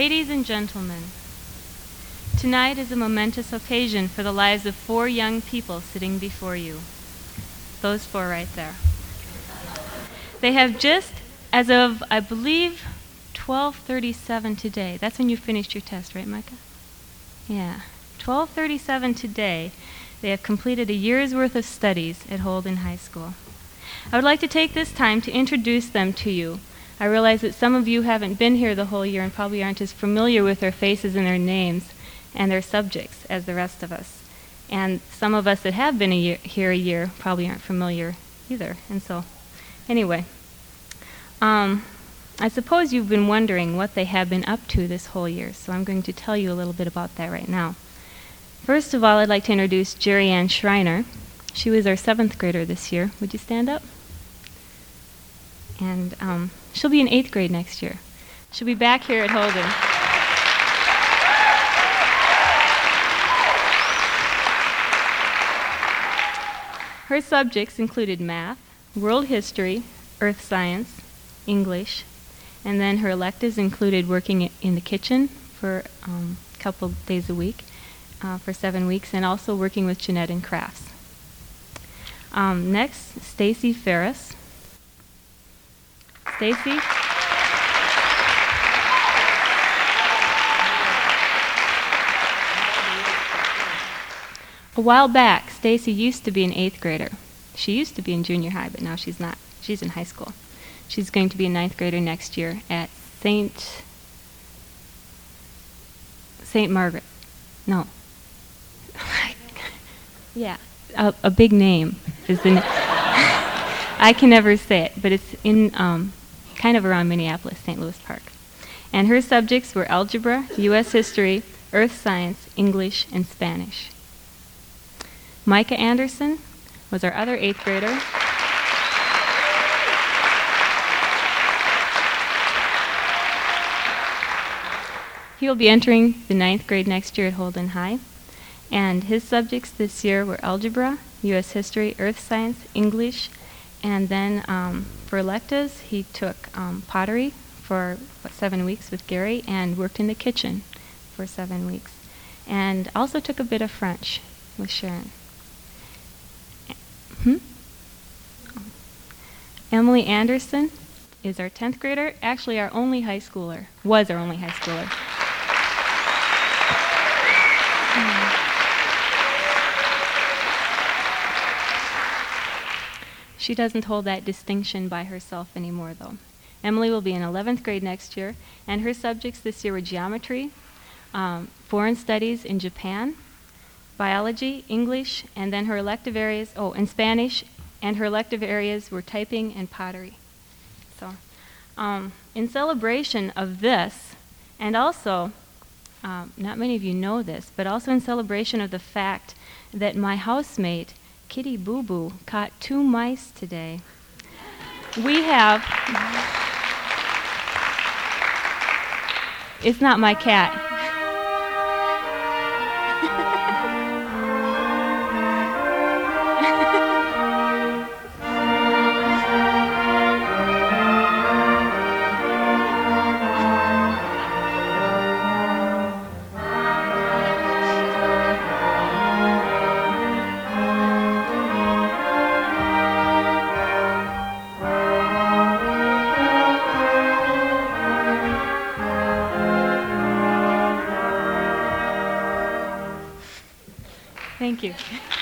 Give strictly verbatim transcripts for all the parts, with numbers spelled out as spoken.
Ladies and gentlemen, tonight is a momentous occasion for the lives of four young people sitting before you. Those four right there. They have just, as of, I believe, twelve thirty-seven today. That's when you finished your test, right, Micah? Yeah. twelve thirty-seven today, they have completed a year's worth of studies at Holden High School. I would like to take this time to introduce them to you. I realize that some of you haven't been here the whole year and probably aren't as familiar with their faces and their names and their subjects as the rest of us. And some of us that have been a year, here a year probably aren't familiar either. And so, anyway, um, I suppose you've been wondering what they have been up to this whole year, so I'm going to tell you a little bit about that right now. First of all, I'd like to introduce Jerry Ann Schreiner. She was our seventh grader this year. Would you stand up? And um, she'll be in eighth grade next year. She'll be back here at Holden. Her subjects included math, world history, earth science, English, and then her electives included working in the kitchen for um, a couple days a week uh, for seven weeks, and also working with Jeanette in crafts. Um, next, Stacy Ferris. Stacy? A while back, Stacy used to be an eighth grader. She used to be in junior high, but now she's not. She's in high school. She's going to be a ninth grader next year at Saint Saint Margaret. No. yeah, a, a big name is the. Na- I can never say it, but it's in um, kind of around Minneapolis, Saint Louis Park. And her subjects were algebra, U S history, earth science, English, and Spanish. Micah Anderson was our other eighth grader. He will be entering the ninth grade next year at Holden High. And his subjects this year were algebra, U S history, earth science, English, and then um, for electives, he took um, pottery for what, seven weeks with Gary and worked in the kitchen for seven weeks. And also took a bit of French with Sharon. Hmm? Emily Anderson is our tenth grader, actually our only high schooler, was our only high schooler. She doesn't hold that distinction by herself anymore, though. Emily will be in eleventh grade next year, and her subjects this year were geometry, um, foreign studies in Japan, biology, English, and then her elective areas, oh, and Spanish, and her elective areas were typing and pottery. So, um, in celebration of this, and also, um, not many of you know this, but also in celebration of the fact that my housemate, Kitty Boo Boo, caught two mice today, we have, it's not my cat. Thank you.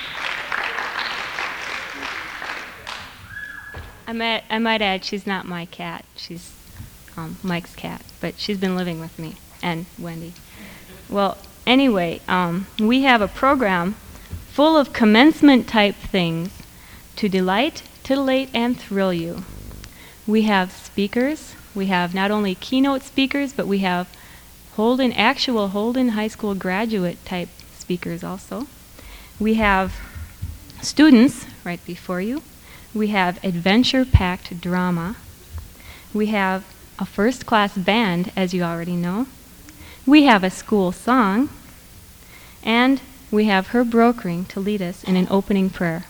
I might, I might add, she's not my cat. She's um, Mike's cat, but she's been living with me, and Wendy. Well, anyway, um, we have a program full of commencement-type things to delight, titillate, and thrill you. We have speakers. We have not only keynote speakers, but we have Holden, actual Holden High School graduate-type speakers also. We have students right before you. We have adventure-packed drama. We have a first-class band, as you already know. We have a school song. And we have Herb Brokering to lead us in an opening prayer.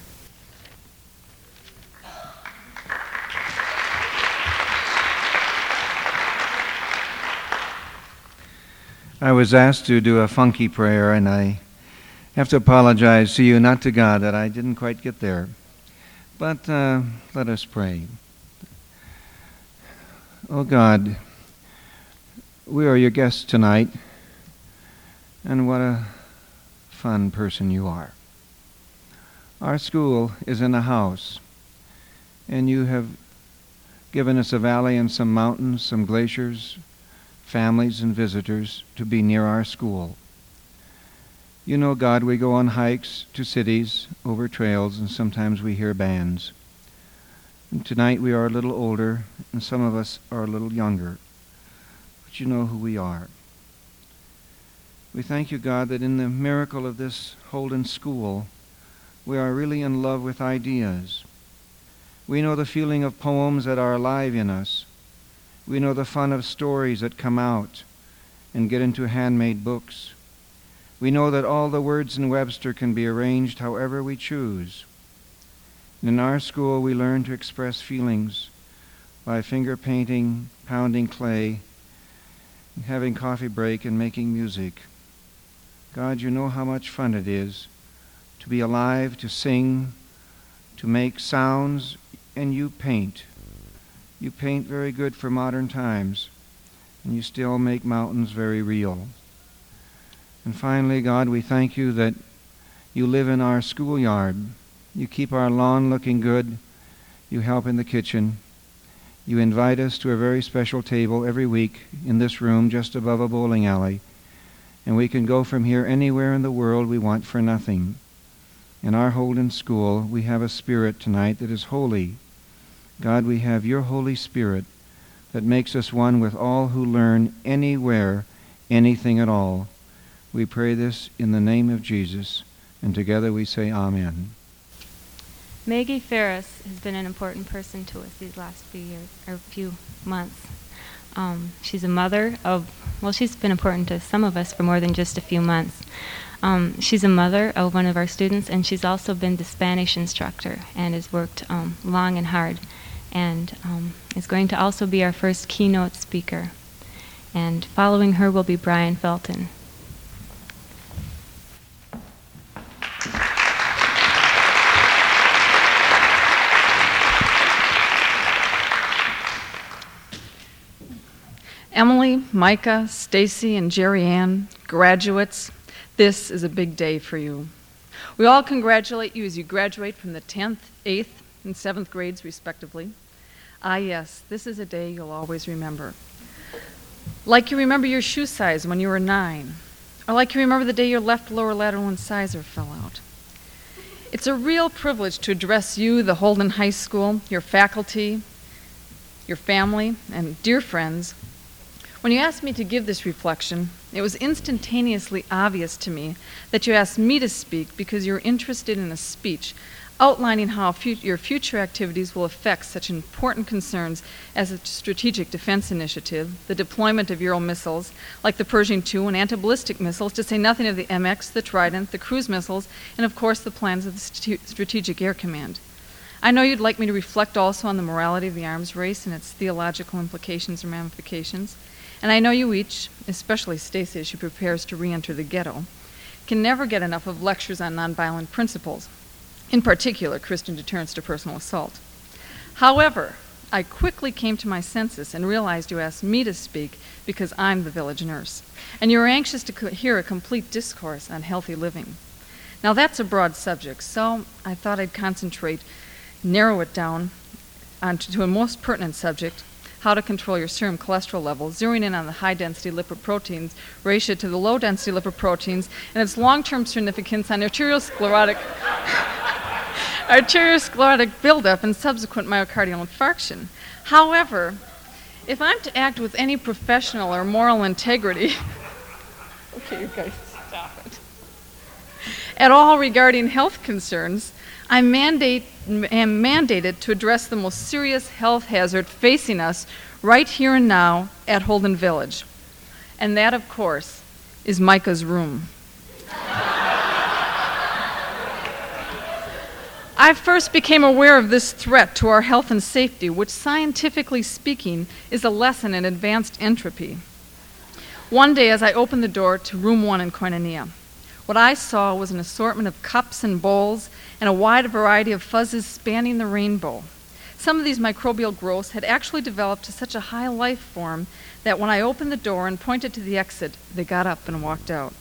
I was asked to do a funky prayer, and I have to apologize to you, not to God, that I didn't quite get there. But uh, let us pray. Oh God, we are your guests tonight, and what a fun person you are. Our school is in a house, and you have given us a valley and some mountains, some glaciers, families and visitors to be near our school. You know, God, we go on hikes to cities, over trails, and sometimes we hear bands. And tonight we are a little older, and some of us are a little younger. But you know who we are. We thank you, God, that in the miracle of this Holden School, we are really in love with ideas. We know the feeling of poems that are alive in us. We know the fun of stories that come out and get into handmade books. We know that all the words in Webster can be arranged however we choose. In our school, we learn to express feelings by finger painting, pounding clay, having coffee break, and making music. God, you know how much fun it is to be alive, to sing, to make sounds, and you paint. You paint very good for modern times, and you still make mountains very real. And finally, God, we thank you that you live in our schoolyard. You keep our lawn looking good. You help in the kitchen. You invite us to a very special table every week in this room just above a bowling alley. And we can go from here anywhere in the world we want for nothing. In our Holden School, we have a spirit tonight that is holy. God, we have your Holy Spirit that makes us one with all who learn anywhere, anything at all. We pray this in the name of Jesus, and together we say amen. Maggie Ferris has been an important person to us these last few years, or few months. Um, she's a mother of, well, she's been important to some of us for more than just a few months. Um, she's a mother of one of our students, and she's also been the Spanish instructor and has worked um, long and hard, and um, is going to also be our first keynote speaker. And following her will be Brian Felton. Emily, Micah, Stacy, and Jerry Ann, graduates, this is a big day for you. We all congratulate you as you graduate from the tenth, eighth, and seventh grades, respectively. Ah, yes, this is a day you'll always remember. Like you remember your shoe size when you were nine, or like you remember the day your left lower lateral incisor fell out. It's a real privilege to address you, the Holden High School, your faculty, your family, and dear friends. When you asked me to give this reflection, it was instantaneously obvious to me that you asked me to speak because you're interested in a speech outlining how fu- your future activities will affect such important concerns as the Strategic Defense Initiative, the deployment of Euro missiles like the Pershing two and anti-ballistic missiles, to say nothing of the M X, the Trident, the cruise missiles, and of course the plans of the St- Strategic Air Command. I know you'd like me to reflect also on the morality of the arms race and its theological implications and ramifications. And I know you each, especially Stacy as she prepares to re-enter the ghetto, can never get enough of lectures on nonviolent principles, in particular Christian deterrence to personal assault. However, I quickly came to my senses and realized you asked me to speak because I'm the village nurse, and you were anxious to co- hear a complete discourse on healthy living. Now that's a broad subject, so I thought I'd concentrate, narrow it down onto to a most pertinent subject: how to control your serum cholesterol level, zeroing in on the high-density lipoproteins ratio to the low-density lipoproteins and its long-term significance on arteriosclerotic arteriosclerotic buildup and subsequent myocardial infarction. However, if I'm to act with any professional or moral integrity, okay, you guys, stop it, at all regarding health concerns, I mandate, am mandated to address the most serious health hazard facing us right here and now at Holden Village. And that, of course, is Micah's room. I first became aware of this threat to our health and safety, which scientifically speaking is a lesson in advanced entropy. One day, as I opened the door to room one in Koinonia, what I saw was an assortment of cups and bowls and a wide variety of fuzzes spanning the rainbow. Some of these microbial growths had actually developed to such a high life form that when I opened the door and pointed to the exit, they got up and walked out.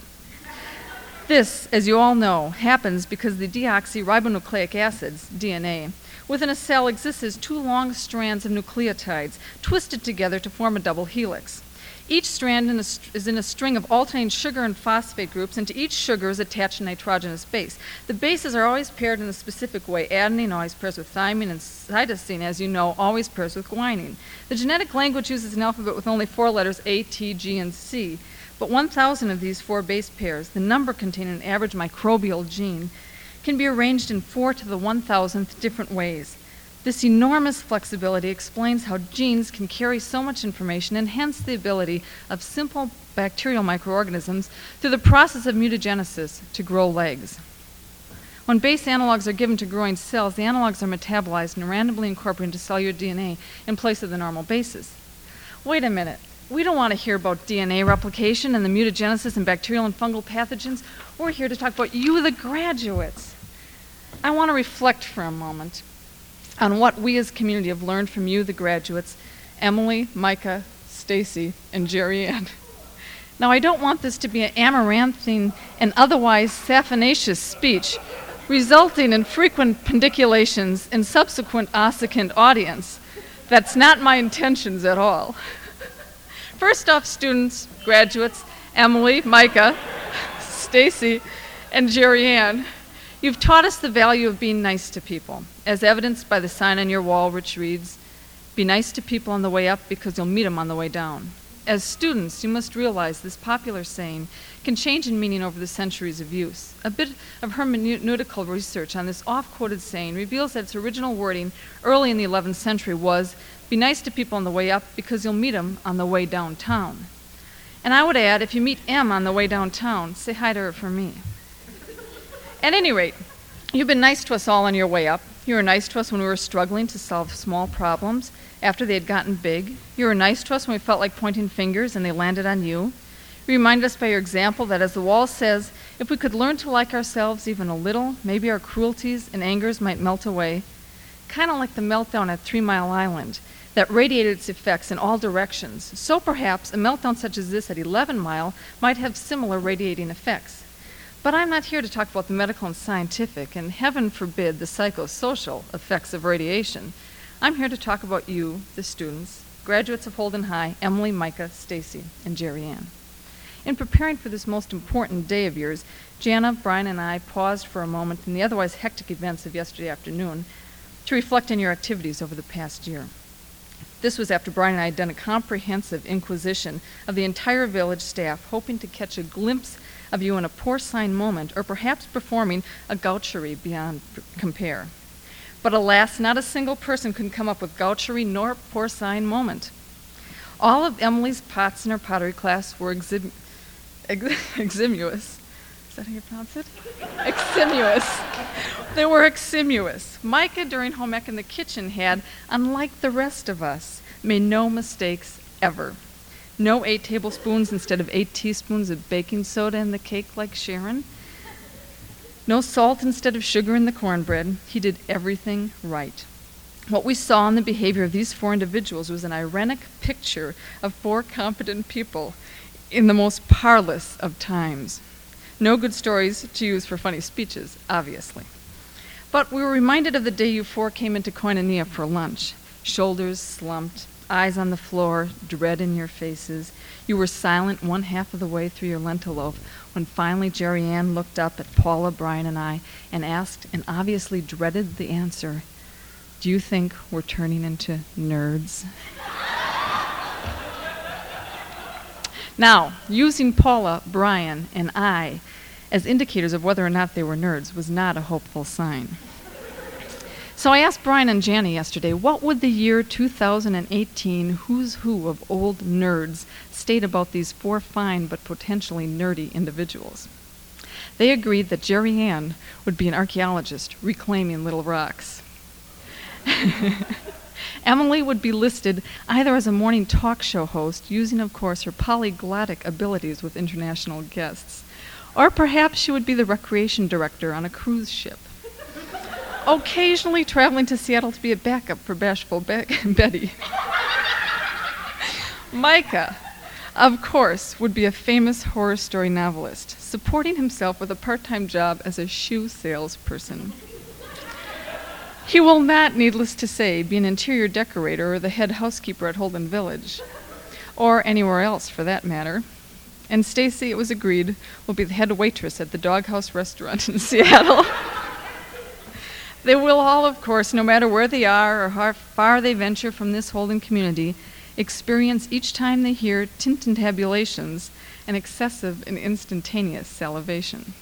This, as you all know, happens because the deoxyribonucleic acids, D N A, within a cell exists as two long strands of nucleotides twisted together to form a double helix. Each strand in a st- is in a string of alternating sugar and phosphate groups, and to each sugar is attached a nitrogenous base. The bases are always paired in a specific way. Adenine always pairs with thymine, and cytosine, as you know, always pairs with guanine. The genetic language uses an alphabet with only four letters, A, T, G, and C. But one thousand of these four base pairs, the number containing an average microbial gene, can be arranged in four to the one thousandth different ways. This enormous flexibility explains how genes can carry so much information, and hence the ability of simple bacterial microorganisms through the process of mutagenesis to grow legs. When base analogs are given to growing cells, the analogs are metabolized and randomly incorporated into cellular D N A in place of the normal bases. Wait a minute. We don't want to hear about D N A replication and the mutagenesis and bacterial and fungal pathogens. We're here to talk about you, the graduates. I want to reflect for a moment on what we as a community have learned from you, the graduates, Emily, Micah, Stacy, and Jerry Ann. Now, I don't want this to be an amaranthine and otherwise saphinaceous speech, resulting in frequent pendiculations and subsequent ossicant audience. That's not my intentions at all. First off, students, graduates, Emily, Micah, Stacy, and Jerry Ann, you've taught us the value of being nice to people, as evidenced by the sign on your wall which reads, "Be nice to people on the way up because you'll meet them on the way down." As students, you must realize this popular saying can change in meaning over the centuries of use. A bit of hermeneutical research on this oft-quoted saying reveals that its original wording early in the eleventh century was, "Be nice to people on the way up because you'll meet them on the way downtown." And I would add, if you meet M on the way downtown, say hi to her for me. At any rate, you've been nice to us all on your way up. You were nice to us when we were struggling to solve small problems after they had gotten big. You were nice to us when we felt like pointing fingers and they landed on you. You reminded us by your example that, as the wall says, if we could learn to like ourselves even a little, maybe our cruelties and angers might melt away, kind of like the meltdown at Three Mile Island that radiated its effects in all directions. So perhaps a meltdown such as this at Eleven Mile might have similar radiating effects. But I'm not here to talk about the medical and scientific, and heaven forbid the psychosocial effects of radiation. I'm here to talk about you, the students, graduates of Holden High, Emily, Micah, Stacy, and Jerry Ann. In preparing for this most important day of yours, Jana, Brian, and I paused for a moment in the otherwise hectic events of yesterday afternoon to reflect on your activities over the past year. This was after Brian and I had done a comprehensive inquisition of the entire village staff, hoping to catch a glimpse of you in a porcine moment, or perhaps performing a gaucherie beyond p- compare. But alas, not a single person could come up with gaucherie nor porcine moment. All of Emily's pots in her pottery class were exim- ex- eximious. Is that how you pronounce it? Eximious. They were eximious. Micah, during home ec in the kitchen, had, unlike the rest of us, made no mistakes ever. No eight tablespoons instead of eight teaspoons of baking soda in the cake like Sharon. No salt instead of sugar in the cornbread. He did everything right. What we saw in the behavior of these four individuals was an ironic picture of four competent people in the most parlous of times. No good stories to use for funny speeches, obviously. But we were reminded of the day you four came into Koinonia for lunch. Shoulders slumped, eyes on the floor, dread in your faces. You were silent one half of the way through your lentil loaf when finally Jerry Ann looked up at Paula, Brian, and I and asked, and obviously dreaded the answer, "Do you think we're turning into nerds?" Now, using Paula, Brian, and I as indicators of whether or not they were nerds was not a hopeful sign. So I asked Brian and Jana yesterday, what would the year two thousand eighteen who's who of old nerds state about these four fine but potentially nerdy individuals? They agreed that Jerry Ann would be an archaeologist reclaiming little rocks. Emily would be listed either as a morning talk show host, using, of course, her polyglottic abilities with international guests, or perhaps she would be the recreation director on a cruise ship, occasionally traveling to Seattle to be a backup for Bashful Be- Betty. Micah, of course, would be a famous horror story novelist, supporting himself with a part-time job as a shoe salesperson. He will not, needless to say, be an interior decorator or the head housekeeper at Holden Village, or anywhere else for that matter. And Stacy, it was agreed, will be the head waitress at the Doghouse restaurant in Seattle. They will all, of course, no matter where they are or how far they venture from this Holden community, experience each time they hear tintintabulations an excessive and instantaneous salivation.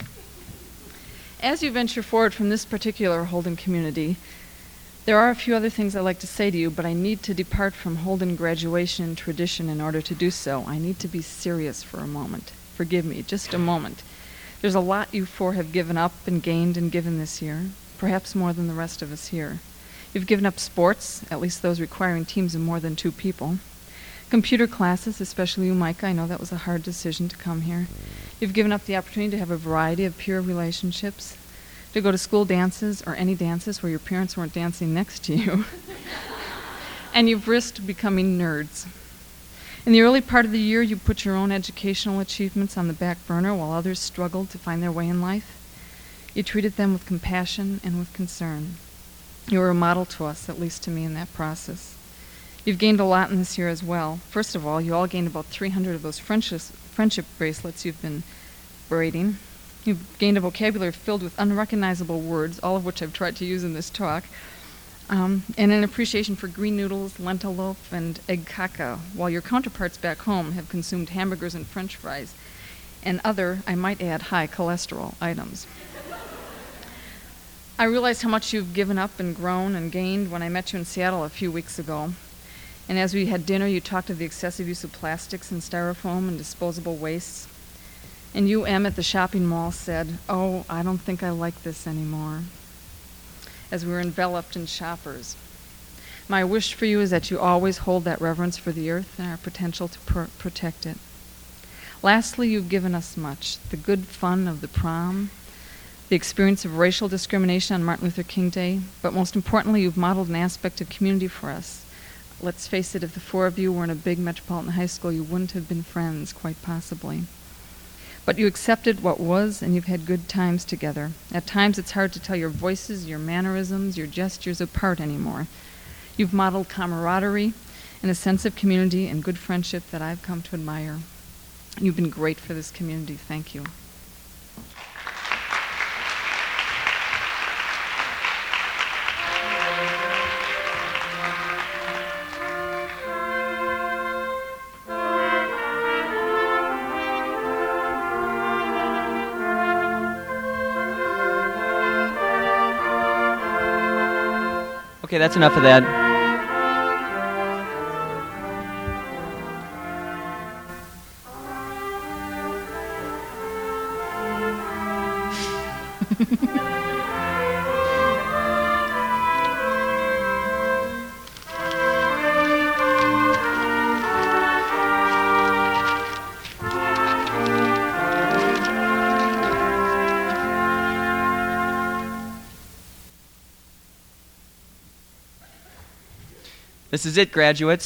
As you venture forward from this particular Holden community, there are a few other things I'd like to say to you, but I need to depart from Holden graduation tradition in order to do so. I need to be serious for a moment. Forgive me, just a moment. There's a lot you four have given up and gained and given this year, perhaps more than the rest of us here. You've given up sports, at least those requiring teams of more than two people. Computer classes, especially you, Micah. I know that was a hard decision to come here. You've given up the opportunity to have a variety of peer relationships, to go to school dances or any dances where your parents weren't dancing next to you. And you've risked becoming nerds. In the early part of the year, you put your own educational achievements on the back burner while others struggled to find their way in life. You treated them with compassion and with concern. You were a model to us, at least to me, in that process. You've gained a lot in this year as well. First of all, you all gained about three hundred of those friendship, friendship bracelets you've been braiding. You've gained a vocabulary filled with unrecognizable words, all of which I've tried to use in this talk, um, and an appreciation for green noodles, lentil loaf, and egg caca, while your counterparts back home have consumed hamburgers and French fries, and other, I might add, high cholesterol items. I realized how much you've given up and grown and gained when I met you in Seattle a few weeks ago. And as we had dinner, you talked of the excessive use of plastics and styrofoam and disposable wastes. And you, Em, at the shopping mall said, "Oh, I don't think I like this anymore," as we were enveloped in shoppers. My wish for you is that you always hold that reverence for the earth and our potential to pr- protect it. Lastly, you've given us much. The good fun of the prom, the experience of racial discrimination on Martin Luther King Day, but most importantly, you've modeled an aspect of community for us. Let's face it, if the four of you were in a big metropolitan high school, you wouldn't have been friends, quite possibly. But you accepted what was, and you've had good times together. At times, it's hard to tell your voices, your mannerisms, your gestures apart anymore. You've modeled camaraderie and a sense of community and good friendship that I've come to admire. You've been great for this community. Thank you. Okay, that's enough of that. This is it, graduates.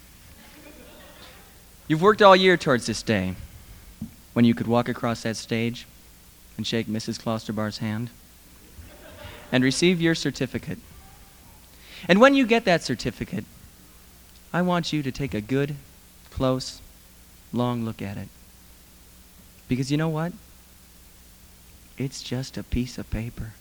You've worked all year towards this day, when you could walk across that stage and shake Missus Klosterbar's hand and receive your certificate. And when you get that certificate, I want you to take a good, close, long look at it. Because you know what? It's just a piece of paper.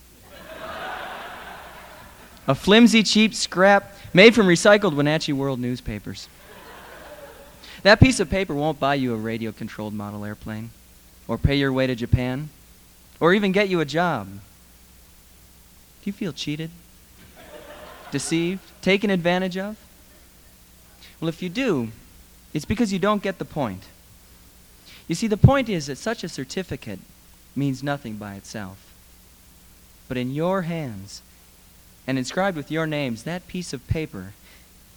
A flimsy, cheap scrap made from recycled Wenatchee World newspapers. That piece of paper won't buy you a radio-controlled model airplane, or pay your way to Japan, or even get you a job. Do you feel cheated? Deceived? Taken advantage of? Well, if you do, it's because you don't get the point. You see, the point is that such a certificate means nothing by itself. But in your hands, and inscribed with your names, that piece of paper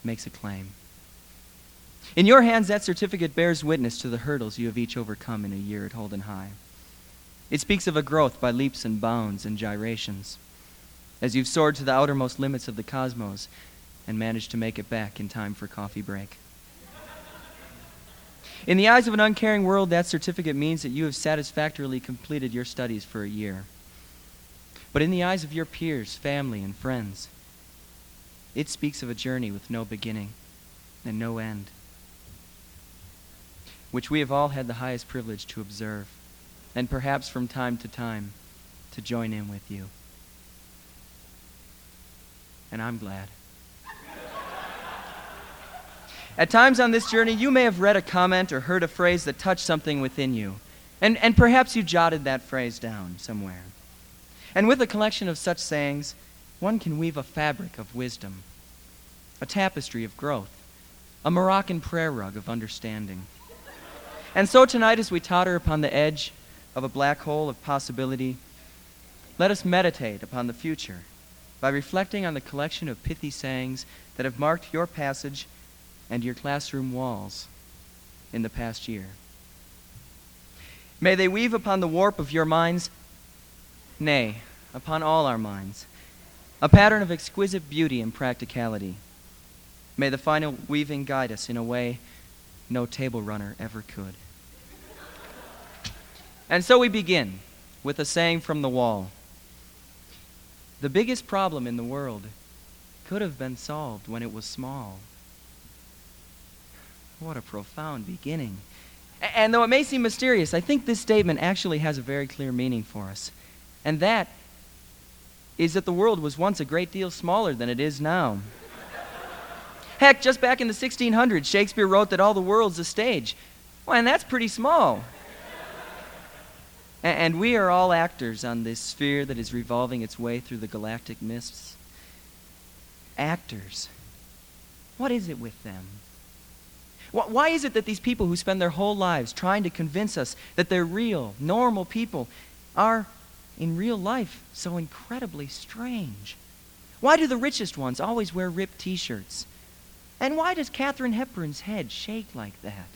makes a claim. In your hands, that certificate bears witness to the hurdles you have each overcome in a year at Holden High. It speaks of a growth by leaps and bounds and gyrations, as you've soared to the outermost limits of the cosmos and managed to make it back in time for coffee break. In the eyes of an uncaring world, that certificate means that you have satisfactorily completed your studies for a year. But in the eyes of your peers, family, and friends, it speaks of a journey with no beginning and no end, which we have all had the highest privilege to observe, and perhaps from time to time to join in with you. And I'm glad. At times on this journey, you may have read a comment or heard a phrase that touched something within you, and, and perhaps you jotted that phrase down somewhere. And with a collection of such sayings, one can weave a fabric of wisdom, a tapestry of growth, a Moroccan prayer rug of understanding. And so tonight, as we totter upon the edge of a black hole of possibility, let us meditate upon the future by reflecting on the collection of pithy sayings that have marked your passage and your classroom walls in the past year. May they weave upon the warp of your minds, nay, upon all our minds, a pattern of exquisite beauty and practicality. May the final weaving guide us in a way no table runner ever could. And so we begin with a saying from the wall. The biggest problem in the world could have been solved when it was small. What a profound beginning. And though it may seem mysterious, I think this statement actually has a very clear meaning for us. And that is that the world was once a great deal smaller than it is now. Heck, just back in the sixteen hundreds, Shakespeare wrote that all the world's a stage. Well, and that's pretty small. A- and we are all actors on this sphere that is revolving its way through the galactic mists. Actors. What is it with them? Wh- Why is it that these people who spend their whole lives trying to convince us that they're real, normal people are, in real life, so incredibly strange? Why do the richest ones always wear ripped t-shirts? And why does Katharine Hepburn's head shake like that?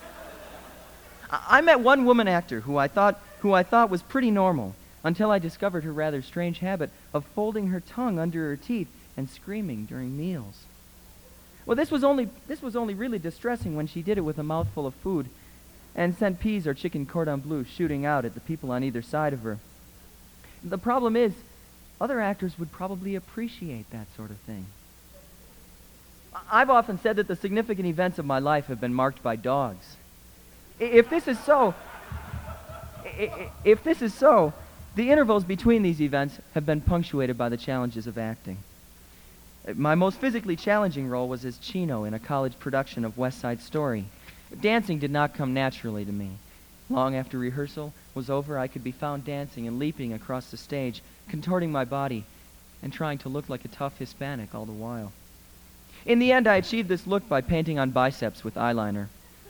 I, I met one woman actor who I thought who I thought was pretty normal until I discovered her rather strange habit of folding her tongue under her teeth and screaming during meals. Well, this was only this was only really distressing when she did it with a mouthful of food and sent peas or chicken cordon bleu shooting out at the people on either side of her. The problem is, other actors would probably appreciate that sort of thing. I've often said that the significant events of my life have been marked by dogs. If this is so, if this is so, the intervals between these events have been punctuated by the challenges of acting. My most physically challenging role was as Chino in a college production of West Side Story. Dancing did not come naturally to me. Long after rehearsal was over, I could be found dancing and leaping across the stage, contorting my body, and trying to look like a tough Hispanic all the while. In the end, I achieved this look by painting on biceps with eyeliner.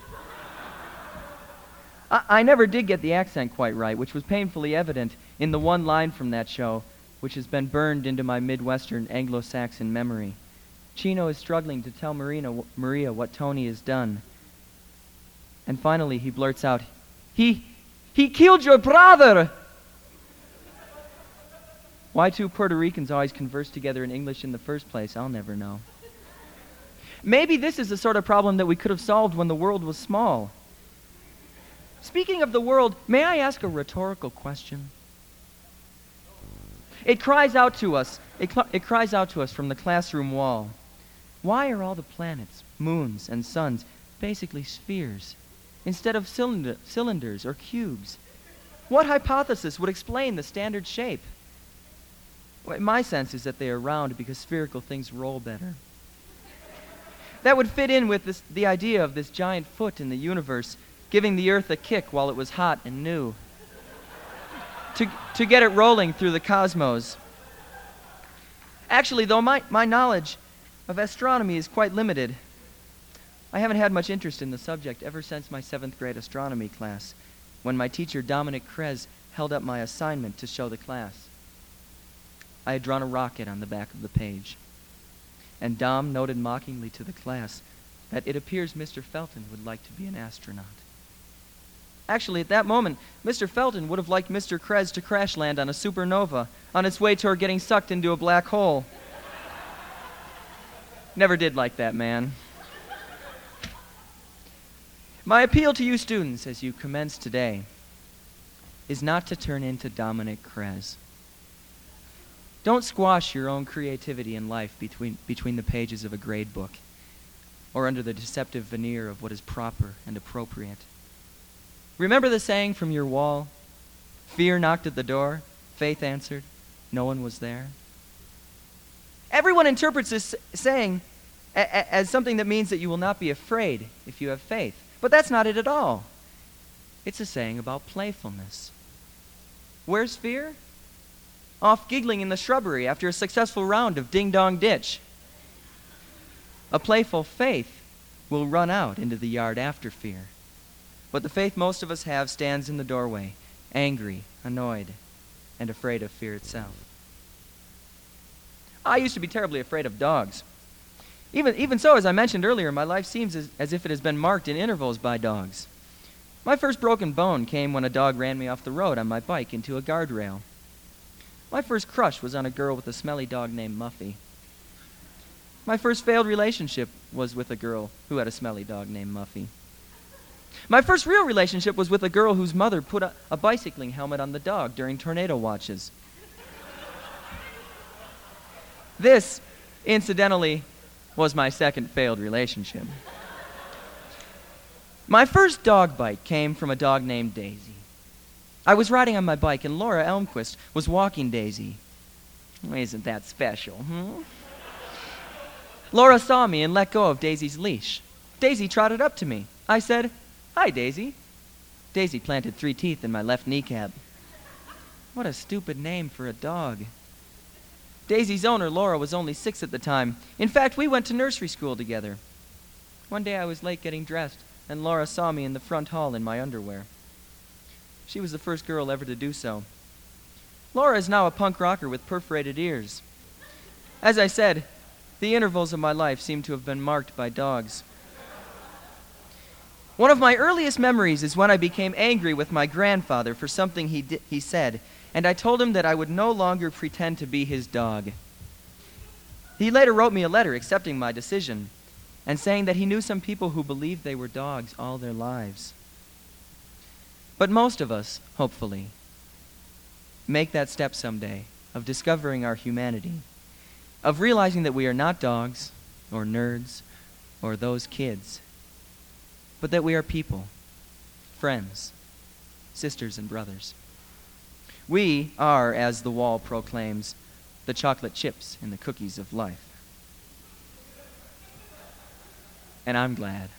I, I never did get the accent quite right, which was painfully evident in the one line from that show, which has been burned into my Midwestern Anglo-Saxon memory. Chino is struggling to tell Marina, Maria what Tony has done. And finally, he blurts out, He, he killed your brother! Why two Puerto Ricans always converse together in English in the first place, I'll never know. Maybe this is the sort of problem that we could have solved when the world was small. Speaking of the world, may I ask a rhetorical question? It cries out to us, it, cl- it cries out to us from the classroom wall. Why are all the planets, moons, and suns basically spheres instead of cylinder- cylinders or cubes? What hypothesis would explain the standard shape? Well, my sense is that they are round because spherical things roll better. That would fit in with this, the idea of this giant foot in the universe giving the earth a kick while it was hot and new. To, to get it rolling through the cosmos. Actually, though my, my knowledge of astronomy is quite limited, I haven't had much interest in the subject ever since my seventh grade astronomy class, when my teacher, Dominic Krez, held up my assignment to show the class. I had drawn a rocket on the back of the page. and Dom noted mockingly to the class that it appears Mister Felton would like to be an astronaut. Actually, at that moment, Mister Felton would have liked Mister Krez to crash land on a supernova on its way toward getting sucked into a black hole. Never did like that man. My appeal to you students as you commence today is not to turn into Dominic Krez. Don't squash your own creativity in life between, between the pages of a grade book or under the deceptive veneer of what is proper and appropriate. Remember the saying from your wall, "Fear knocked at the door, faith answered, no one was there"? Everyone interprets this saying a- a- as something that means that you will not be afraid if you have faith. But that's not it at all. It's a saying about playfulness. Where's fear? Off giggling in the shrubbery after a successful round of ding-dong ditch. A playful faith will run out into the yard after fear. But the faith most of us have stands in the doorway, angry, annoyed, and afraid of fear itself. I used to be terribly afraid of dogs. Even, even so, as I mentioned earlier, my life seems as, as if it has been marked in intervals by dogs. My first broken bone came when a dog ran me off the road on my bike into a guardrail. My first crush was on a girl with a smelly dog named Muffy. My first failed relationship was with a girl who had a smelly dog named Muffy. My first real relationship was with a girl whose mother put a, a bicycling helmet on the dog during tornado watches. This, incidentally, was my second failed relationship. My first dog bite came from a dog named Daisy. I was riding on my bike and Laura Elmquist was walking Daisy. Isn't that special, hmm? Laura saw me and let go of Daisy's leash. Daisy trotted up to me. I said, "Hi, Daisy." Daisy planted three teeth in my left kneecap. What a stupid name for a dog. Daisy's owner, Laura, was only six at the time. In fact, we went to nursery school together. One day I was late getting dressed, and Laura saw me in the front hall in my underwear. She was the first girl ever to do so. Laura is now a punk rocker with perforated ears. As I said, the intervals of my life seem to have been marked by dogs. One of my earliest memories is when I became angry with my grandfather for something he, di- he said, and I told him that I would no longer pretend to be his dog. He later wrote me a letter accepting my decision and saying that he knew some people who believed they were dogs all their lives. But most of us, hopefully, make that step someday of discovering our humanity, of realizing that we are not dogs or nerds or those kids, but that we are people, friends, sisters and brothers. We are, as the wall proclaims, the chocolate chips in the cookies of life. And I'm glad.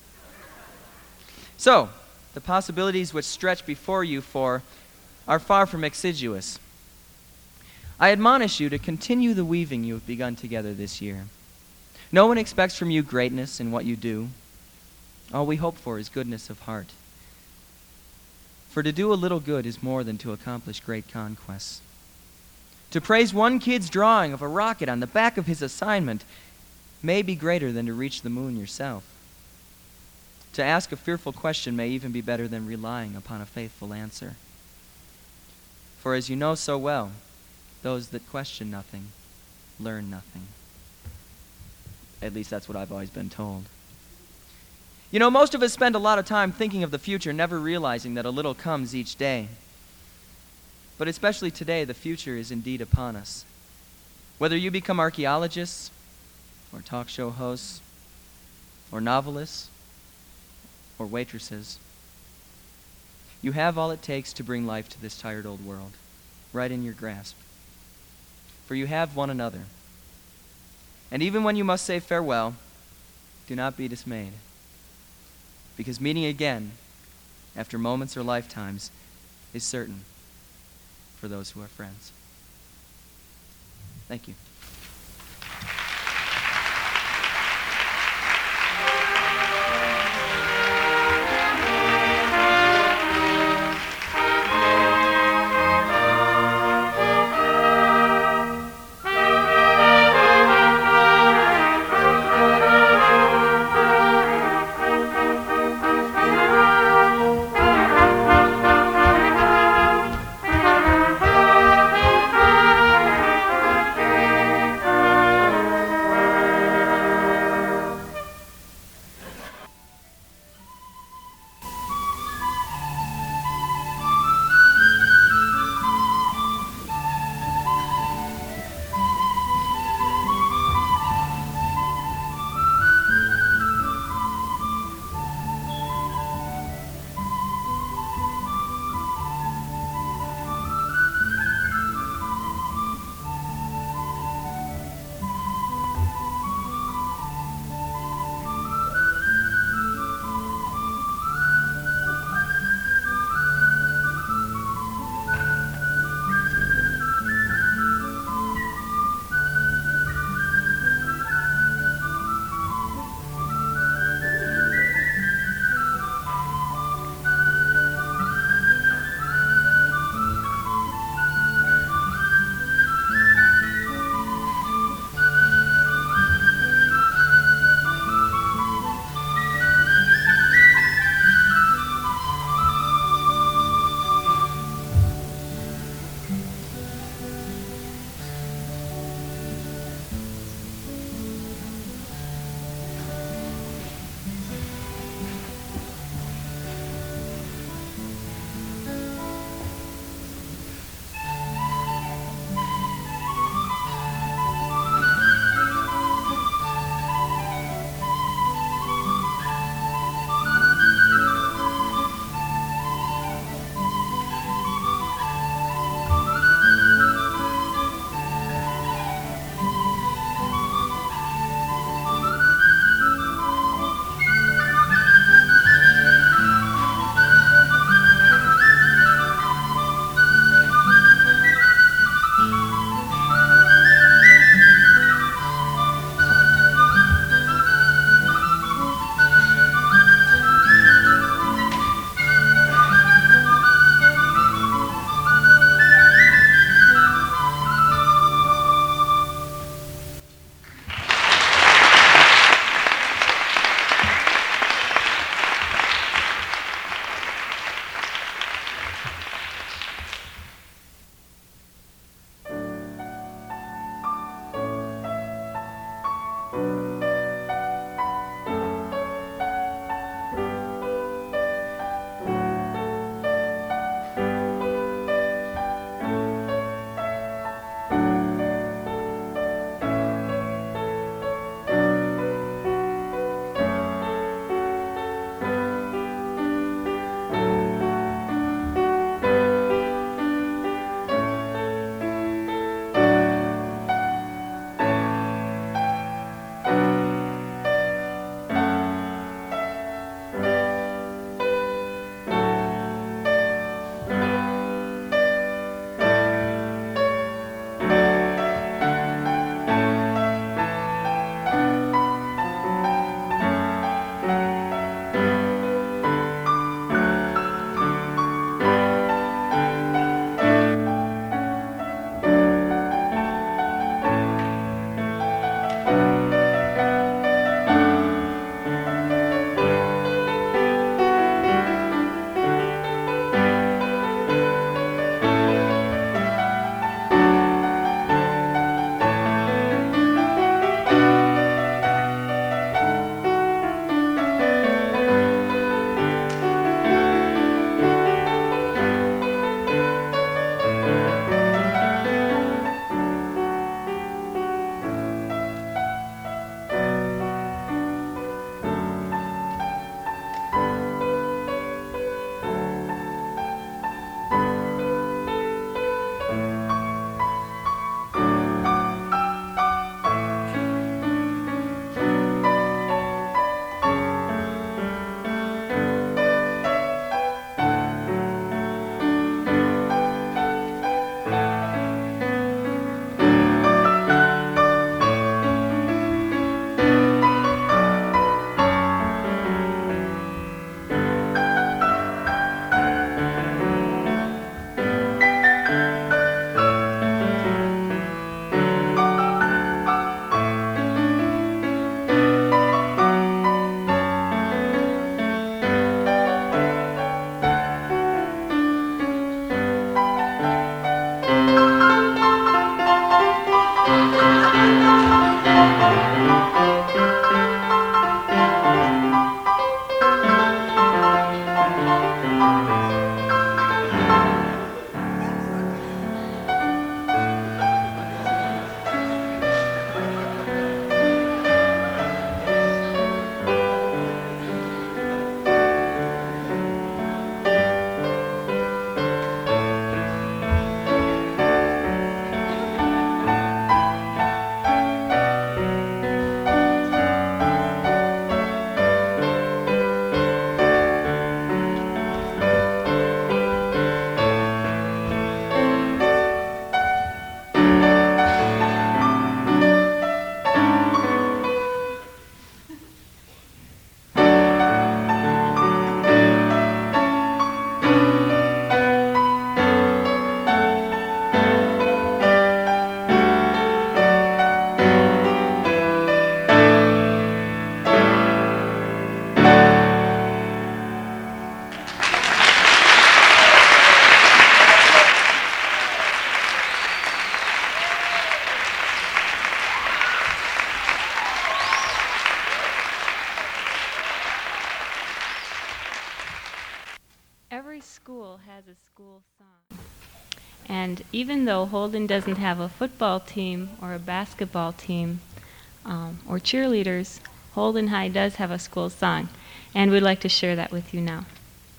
So, the possibilities which stretch before you for are far from exiguous. I admonish you to continue the weaving you have begun together this year. No one expects from you greatness in what you do. All we hope for is goodness of heart. For to do a little good is more than to accomplish great conquests. To praise one kid's drawing of a rocket on the back of his assignment may be greater than to reach the moon yourself. To ask a fearful question may even be better than relying upon a faithful answer. For as you know so well, those that question nothing learn nothing. At least that's what I've always been told. You know, most of us spend a lot of time thinking of the future, never realizing that a little comes each day. But especially today, the future is indeed upon us. Whether you become archaeologists, or talk show hosts, or novelists, or waitresses, you have all it takes to bring life to this tired old world, right in your grasp. For you have one another. And even when you must say farewell, do not be dismayed. Because meeting again, after moments or lifetimes, is certain for those who are friends. Thank you. has a school song. And even though Holden doesn't have a football team or a basketball team um, or cheerleaders, Holden High does have a school song. And we'd like to share that with you now.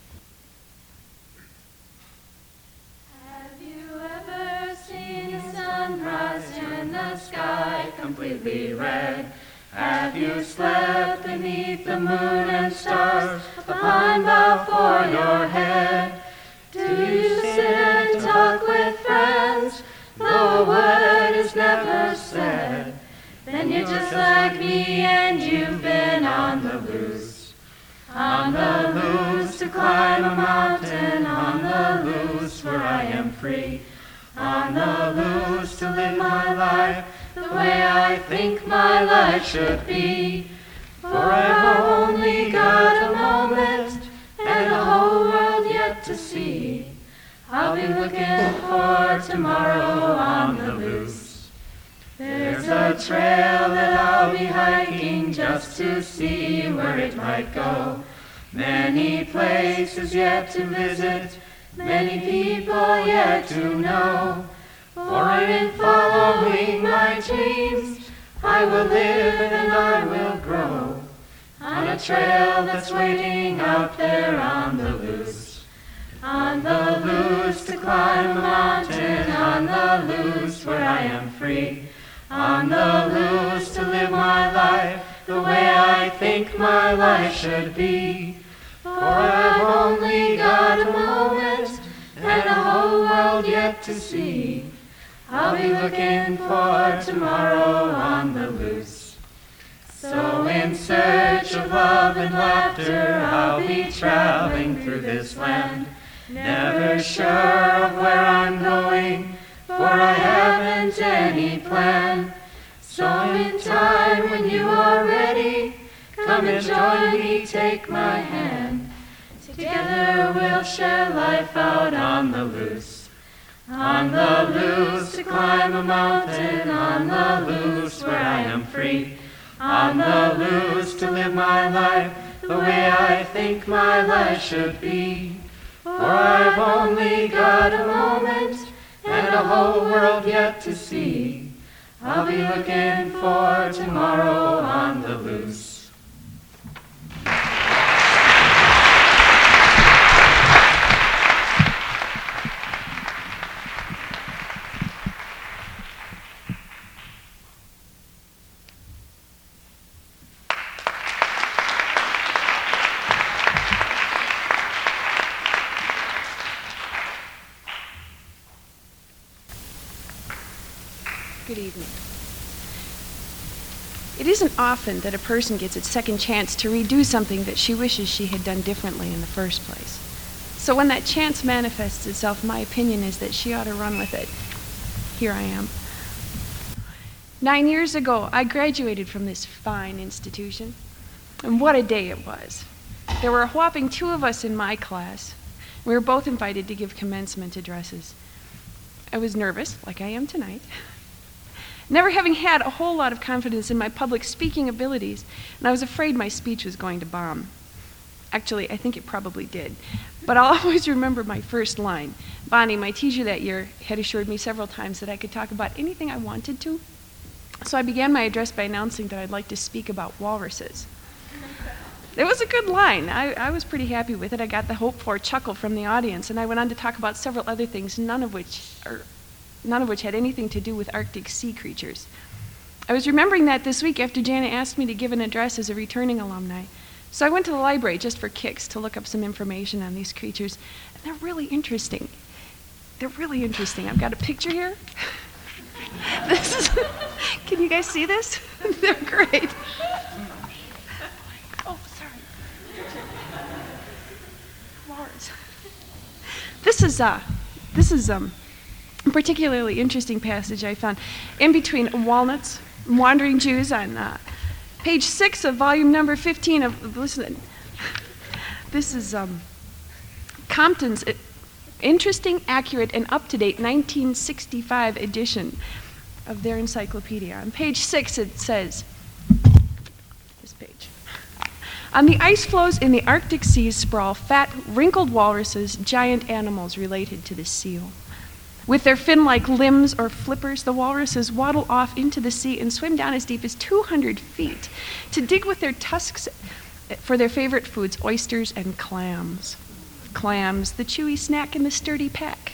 Have you ever seen the sunrise in the sky completely red? Have you slept beneath the moon and stars, a pine bough for your head? Do you sit and talk with friends, though a word is never said? Then you're just like me and you've been on the loose. On the loose to climb a mountain, on the loose where I am free. On the loose to live my life the way I think my life should be. For I've only got a moment and a whole world yet to see. I'll be looking for tomorrow on the loose. There's a trail that I'll be hiking just to see where it might go. Many places yet to visit, many people yet to know. For in following my dreams, I will live and I will grow. On a trail that's waiting out there on the loose. On the loose to climb a mountain, on the loose where I am free. On the loose to live my life the way I think my life should be. For I've only got a moment and a whole world yet to see. I'll be looking for tomorrow on the loose. So in search of love and laughter, I'll be traveling through this land. Never sure of where I'm going, for I haven't any plan. So in time when you are ready, come and join me, take my hand. Together we'll share life out on the loose. On the loose to climb a mountain, on the loose where I am free. On the loose to live my life the way I think my life should be. For I've only got a moment and a whole world yet to see. I'll be looking for tomorrow on the loose. Good evening. It isn't often that a person gets a second chance to redo something that she wishes she had done differently in the first place. So when that chance manifests itself, my opinion is that she ought to run with it. Here I am. Nine years ago, I graduated from this fine institution. And what a day it was. There were a whopping two of us in my class. We were both invited to give commencement addresses. I was nervous, like I am tonight. Never having had a whole lot of confidence in my public speaking abilities, and I was afraid my speech was going to bomb. Actually, I think it probably did. But I'll always remember my first line. Bonnie, my teacher that year, had assured me several times that I could talk about anything I wanted to. So I began my address by announcing that I'd like to speak about walruses. It was a good line. I, I was pretty happy with it. I got the hoped-for chuckle from the audience, and I went on to talk about several other things, none of which are none of which had anything to do with Arctic sea creatures. I was remembering that this week after Janet asked me to give an address as a returning alumni. So I went to the library just for kicks to look up some information on these creatures, and they're really interesting. They're really interesting. I've got a picture here. This is, can you guys see this? They're great. Oh, sorry. Walrus. This is, uh, this is, um, a particularly interesting passage I found in between Walnuts and Wandering Jews on uh, page six of volume number fifteen of, listen, this is um, Compton's interesting, accurate, and up-to-date nineteen sixty-five edition of their encyclopedia. On page six it says, this page, On the ice floes in the Arctic seas sprawl fat, wrinkled walruses, giant animals related to the seal. With their fin-like limbs or flippers, the walruses waddle off into the sea and swim down as deep as two hundred feet to dig with their tusks for their favorite foods, oysters and clams. Clams, the chewy snack in the sturdy pack.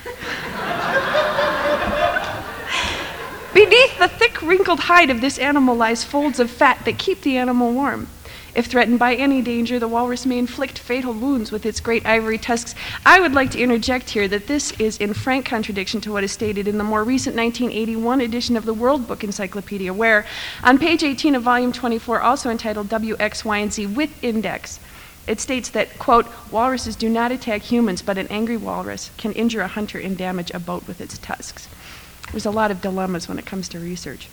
Beneath the thick, wrinkled hide of this animal lies folds of fat that keep the animal warm. If threatened by any danger, the walrus may inflict fatal wounds with its great ivory tusks. I would like to interject here that this is in frank contradiction to what is stated in the more recent nineteen eighty-one edition of the World Book Encyclopedia, where, on page eighteen of volume twenty-four, also entitled W, X, Y, and Z with index, it states that, quote, walruses do not attack humans, but an angry walrus can injure a hunter and damage a boat with its tusks. There's a lot of dilemmas when it comes to research.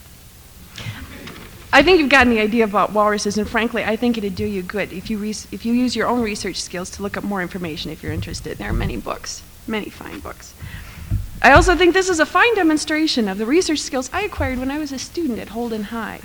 I think you've gotten the idea about walruses, and frankly, I think it'd do you good if you, re- if you use your own research skills to look up more information if you're interested. There are many books, many fine books. I also think this is a fine demonstration of the research skills I acquired when I was a student at Holden High.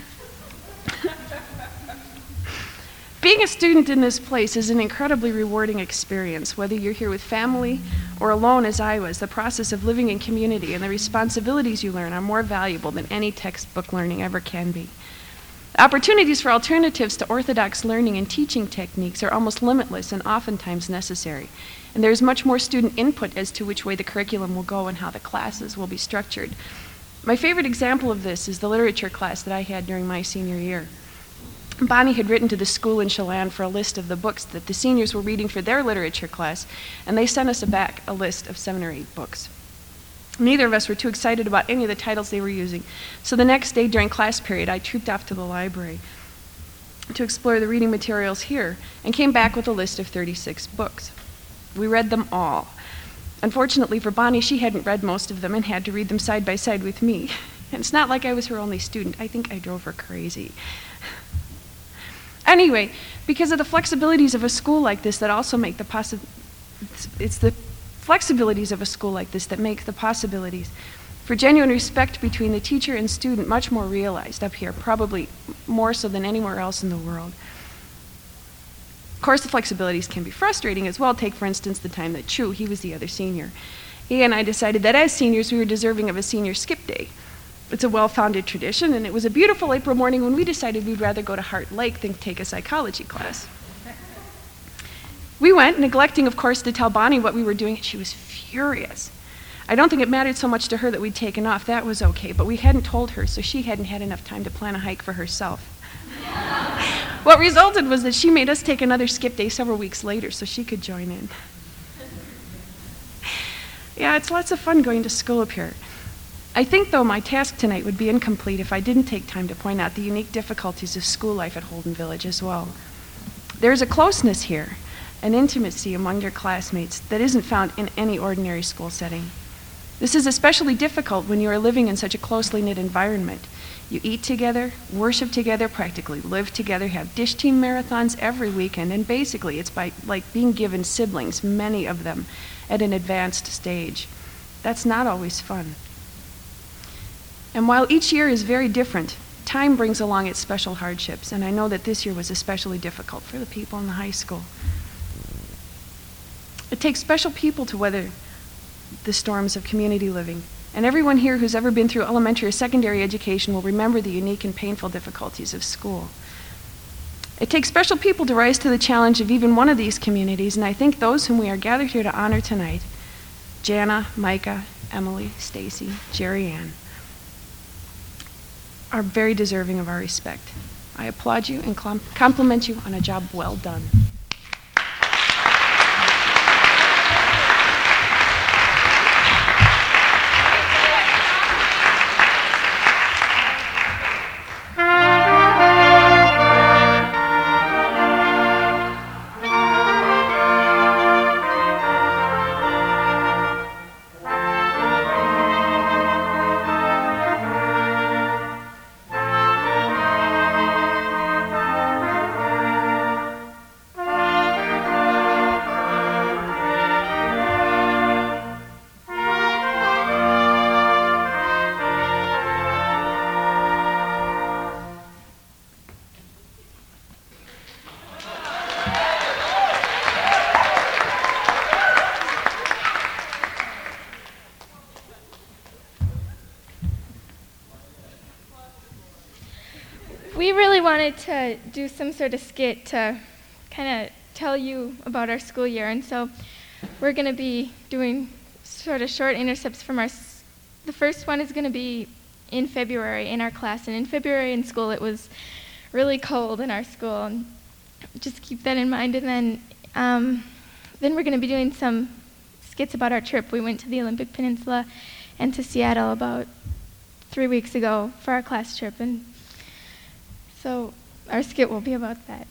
Being a student in this place is an incredibly rewarding experience, whether you're here with family or alone as I was. The process of living in community and the responsibilities you learn are more valuable than any textbook learning ever can be. Opportunities for alternatives to orthodox learning and teaching techniques are almost limitless and oftentimes necessary. And there is much more student input as to which way the curriculum will go and how the classes will be structured. My favorite example of this is the literature class that I had during my senior year. Bonnie had written to the school in Chelan for a list of the books that the seniors were reading for their literature class, and they sent us back a list of seven or eight books. Neither of us were too excited about any of the titles they were using, so the next day during class period, I trooped off to the library to explore the reading materials here and came back with a list of thirty-six books. We read them all. Unfortunately for Bonnie, she hadn't read most of them and had to read them side by side with me. And it's not like I was her only student. I think I drove her crazy. Anyway, because of the flexibilities of a school like this that also make the possi- it's the flexibilities of a school like this that make the possibilities for genuine respect between the teacher and student much more realized up here, probably more so than anywhere else in the world. Of course, the flexibilities can be frustrating as well. Take, for instance, the time that Chu, he was the other senior. He and I decided that as seniors, we were deserving of a senior skip day. It's a well-founded tradition, and it was a beautiful April morning when we decided we'd rather go to Heart Lake than take a psychology class. We went, neglecting, of course, to tell Bonnie what we were doing, and she was furious. I don't think it mattered so much to her that we'd taken off. That was okay, but we hadn't told her, so she hadn't had enough time to plan a hike for herself. What resulted was that she made us take another skip day several weeks later so she could join in. Yeah, it's lots of fun going to school up here. I think, though, my task tonight would be incomplete if I didn't take time to point out the unique difficulties of school life at Holden Village as well. There's a closeness here, an intimacy among your classmates that isn't found in any ordinary school setting. This is especially difficult when you are living in such a closely knit environment. You eat together, worship together, practically live together, have dish team marathons every weekend, and basically it's by like being given siblings, many of them, at an advanced stage. That's not always fun. And while each year is very different, time brings along its special hardships, and I know that this year was especially difficult for the people in the high school. It takes special people to weather the storms of community living, and everyone here who's ever been through elementary or secondary education will remember the unique and painful difficulties of school. It takes special people to rise to the challenge of even one of these communities, and I think those whom we are gathered here to honor tonight, Jana, Micah, Emily, Stacy, Jerry Ann, are very deserving of our respect. I applaud you and compliment you on a job well done. we really wanted to do some sort of skit to kind of tell you about our school year, and so we're going to be doing sort of short intercepts from our, s- the first one is going to be in February in our class, and in February in school it was really cold in our school, and just keep that in mind. And then um, then we're going to be doing some skits about our trip. We went to the Olympic Peninsula and to Seattle about three weeks ago for our class trip, and so our skit will be about that.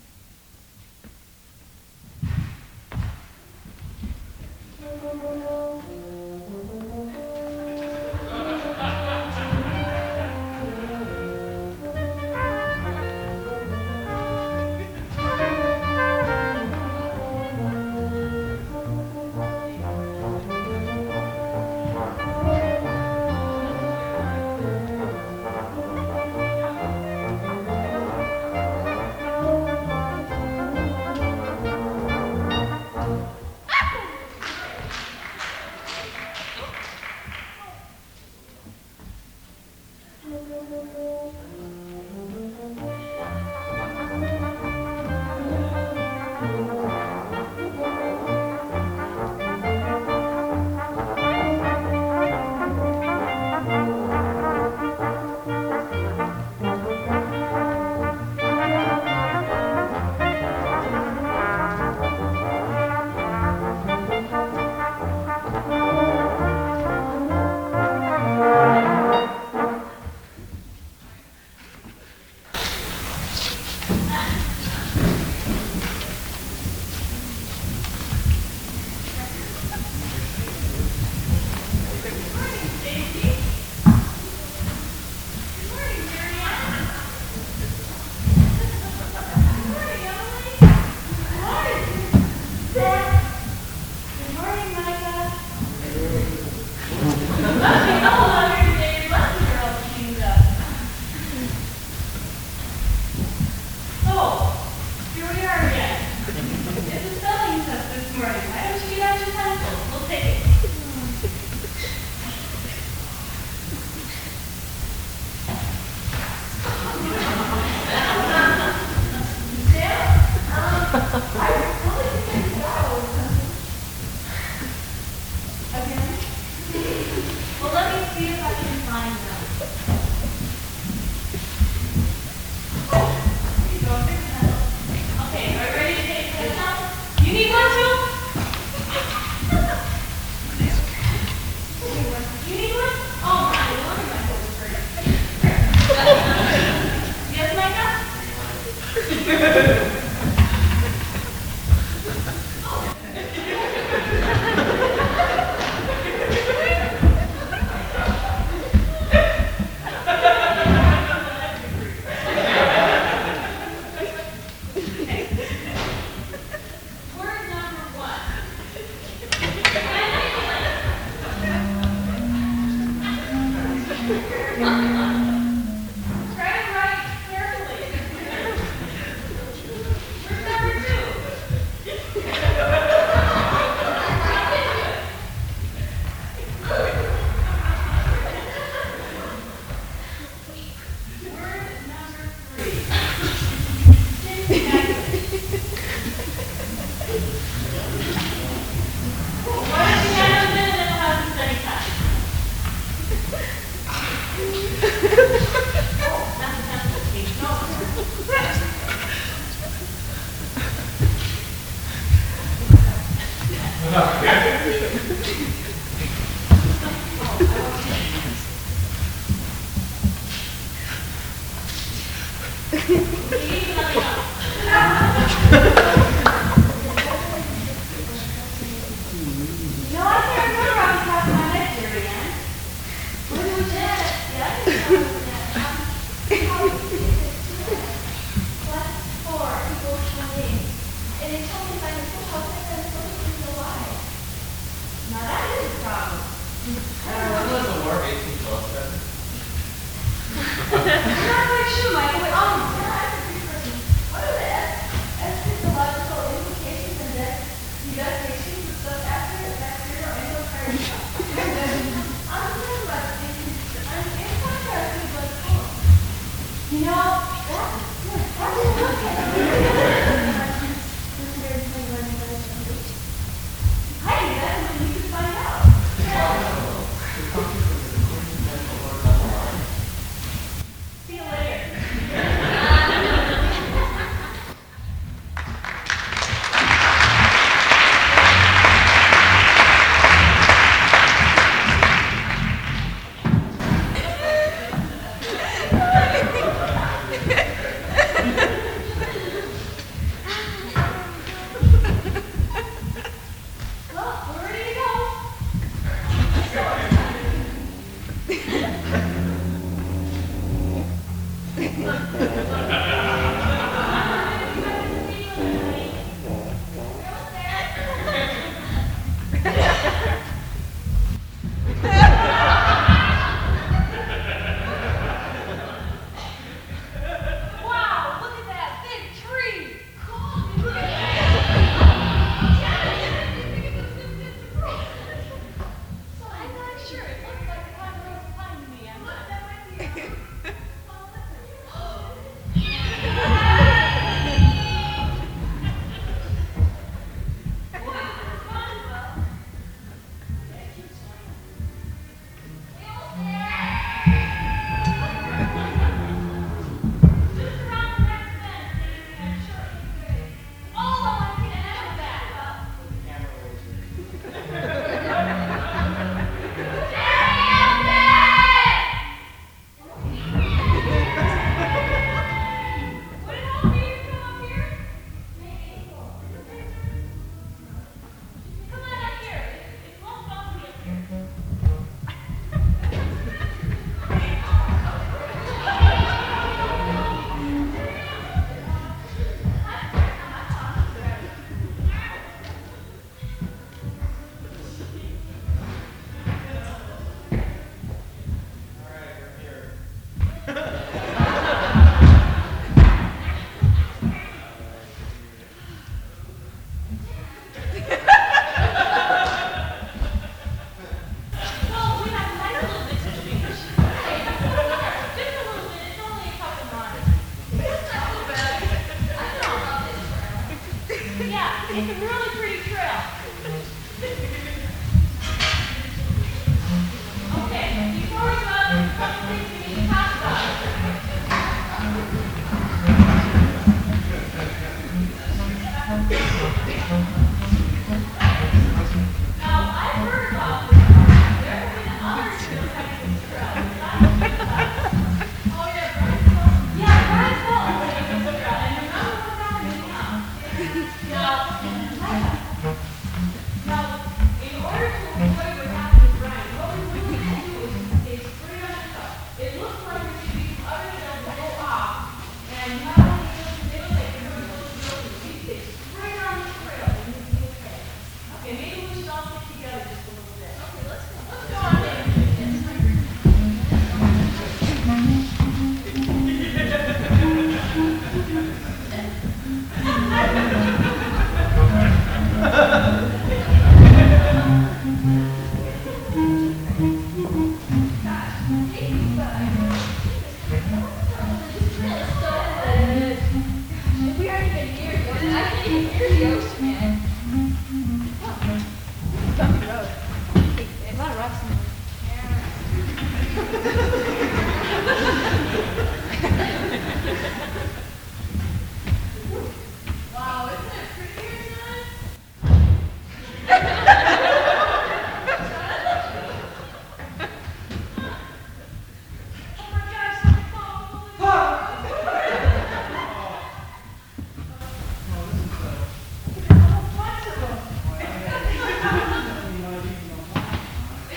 You know, that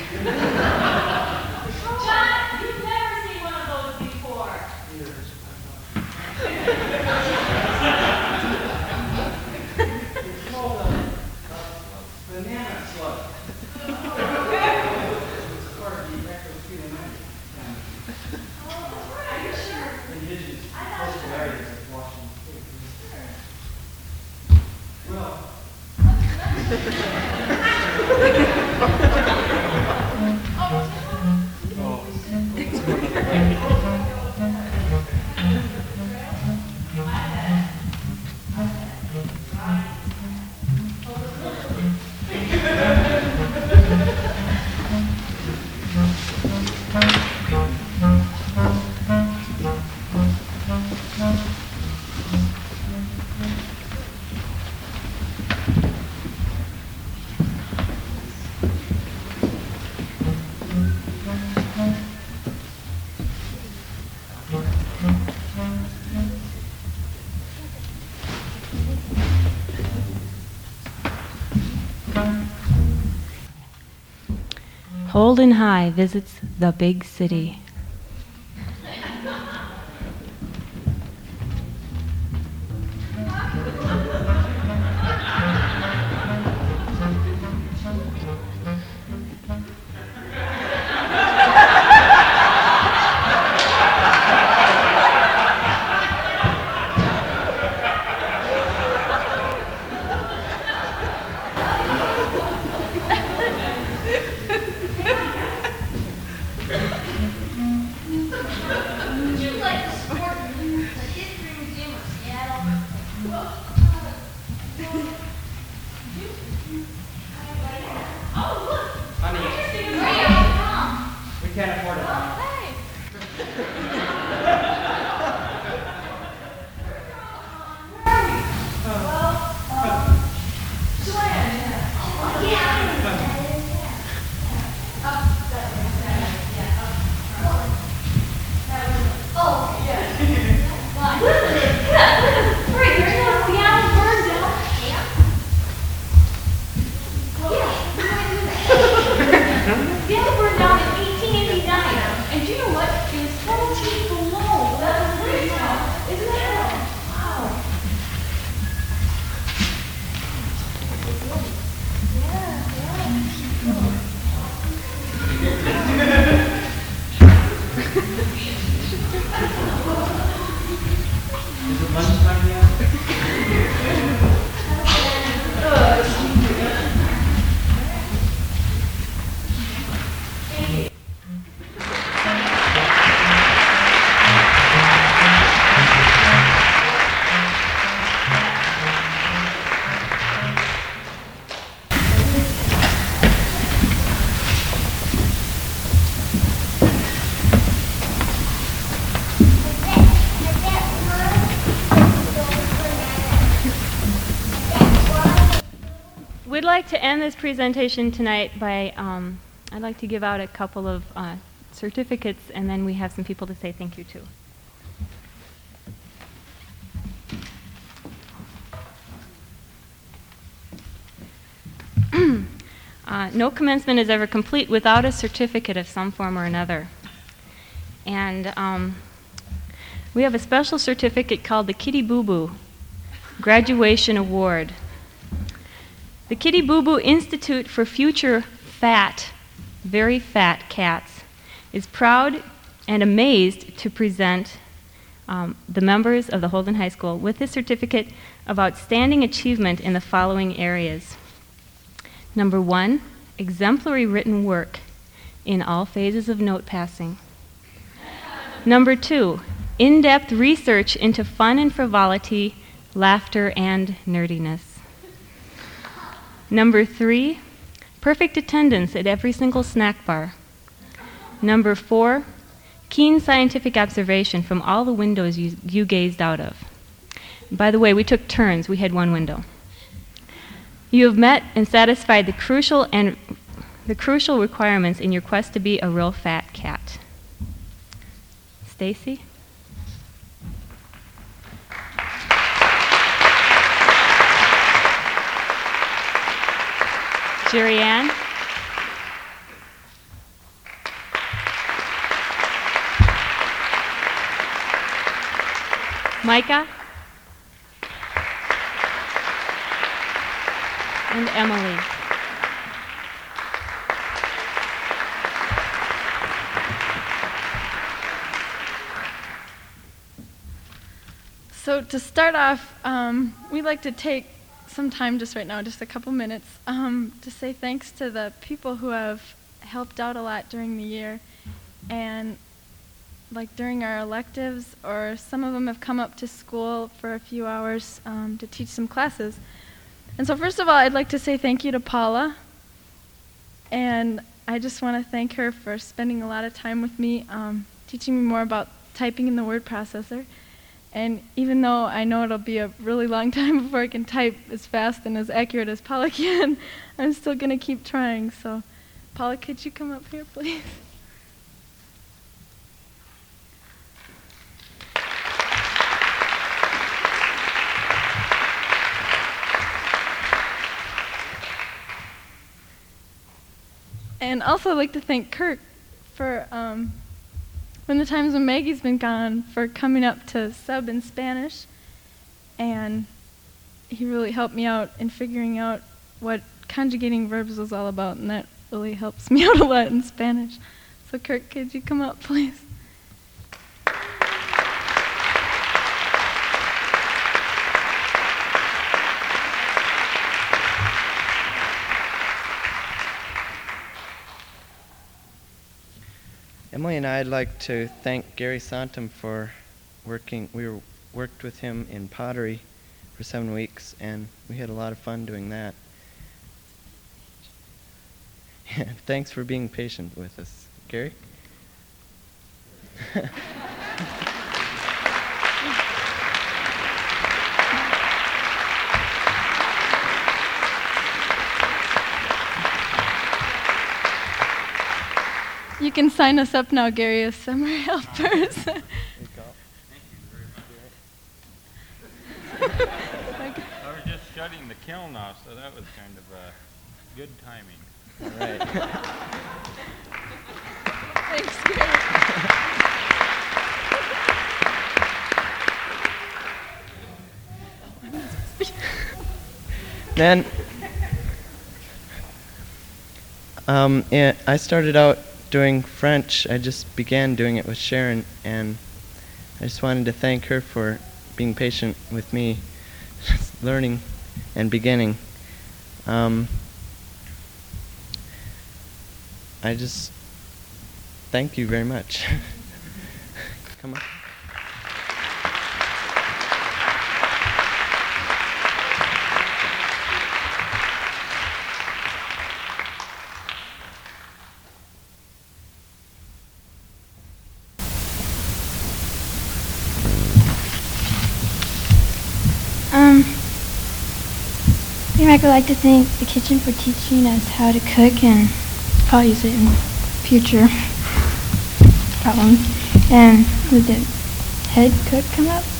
John, you've never seen one of those before. Banana slug. Holden High visits the big city. We'd like to end this presentation tonight by, um, I'd like to give out a couple of uh, certificates, and then we have some people to say thank you to. uh, no commencement is ever complete without a certificate of some form or another. And um, we have a special certificate called the Kitty Boo Boo Graduation Award. The Kitty Boo Boo Institute for Future Fat, Very Fat Cats is proud and amazed to present um, the members of the Holden High School with this certificate of outstanding achievement in the following areas. Number one, exemplary written work in all phases of note passing. Number two, in-depth research into fun and frivolity, laughter, and nerdiness. Number three, perfect attendance at every single snack bar. Number four, keen scientific observation from all the windows you, you gazed out of. By the way, we took turns. We had one window. You have met and satisfied the crucial and the crucial requirements in your quest to be a real fat cat. Stacy? Jerry Ann? Micah, and Emily. So to start off, um, we'd like to take some time just right now, just a couple minutes, um, to say thanks to the people who have helped out a lot during the year. And like during our electives, or some of them have come up to school for a few hours um, to teach some classes. And so first of all, I'd like to say thank you to Paula. And I just want to thank her for spending a lot of time with me, um, teaching me more about typing in the word processor. And even though I know it'll be a really long time before I can type as fast and as accurate as Paula can, I'm still going to keep trying. So, Paula, could you come up here, please? And also I'd like to thank Kirk for, um, when the times when Maggie's been gone, for coming up to sub in Spanish. And he really helped me out in figuring out what conjugating verbs was all about, and that really helps me out a lot in Spanish. So Kirk, could you come up, please? Emily and I'd like to thank Gary Santum for working. We were, worked with him in pottery for seven weeks, and we had a lot of fun doing that. Thanks for being patient with us. Gary? You can sign us up now, Gary, as summer helpers. There you go. Thank you very much. I was just shutting the kiln off, so that was kind of uh, good timing. All right. Thanks, Gary. Then, um, and I started out doing French. I just began doing it with Sharon, and I just wanted to thank her for being patient with me, learning and beginning. Um, I just thank you very much. Come on. Um, I would like to thank the kitchen for teaching us how to cook, and probably use it in future problems. And would the head cook come up?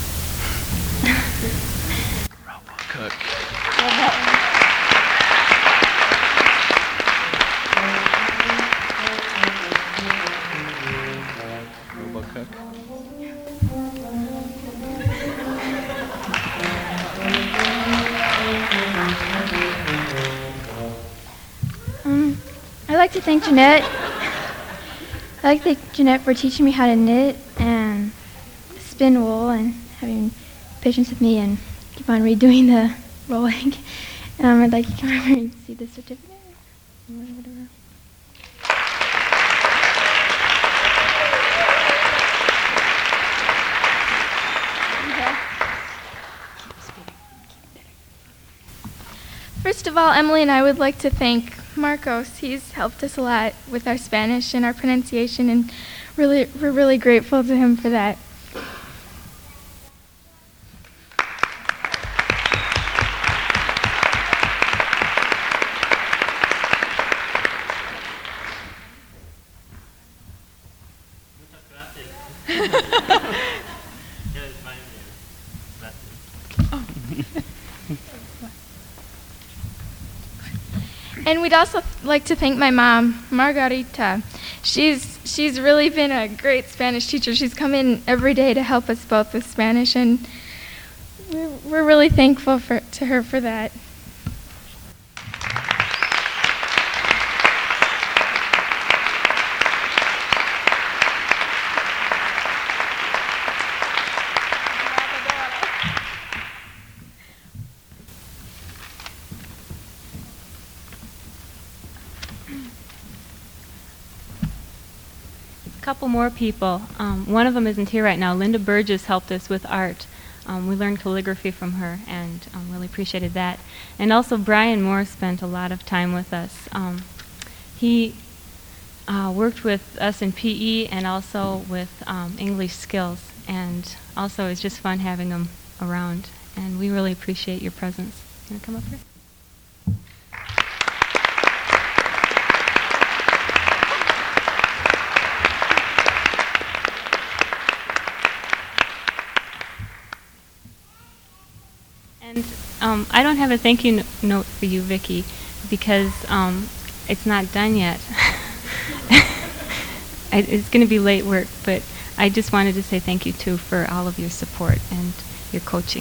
Robot cook. Robot cook. Um, I'd like to thank Jeanette. I'd like to thank Jeanette for teaching me how to knit and spin wool, and having patience with me and keep on redoing the rolling. Um, I'd like to come over and see the certificate. Whatever. First of all, Emily and I would like to thank Marcos. He's helped us a lot with our Spanish and our pronunciation, and really, we're really grateful to him for that. And we'd also like to thank my mom, Margarita. She's she's really been a great Spanish teacher. She's come in every day to help us both with Spanish, and we're, we're really thankful for, to her for that. A couple more people. Um, one of them isn't here right now. Linda Burgess helped us with art. Um, we learned calligraphy from her and um, really appreciated that. And also Brian Moore spent a lot of time with us. Um, he uh, worked with us in P E and also with um, English skills. And also it's just fun having him around. And we really appreciate your presence. You want to come up here? And um, I don't have a thank you no- note for you, Vicki, because um, it's not done yet. I, it's going to be late work, but I just wanted to say thank you, too, for all of your support and your coaching.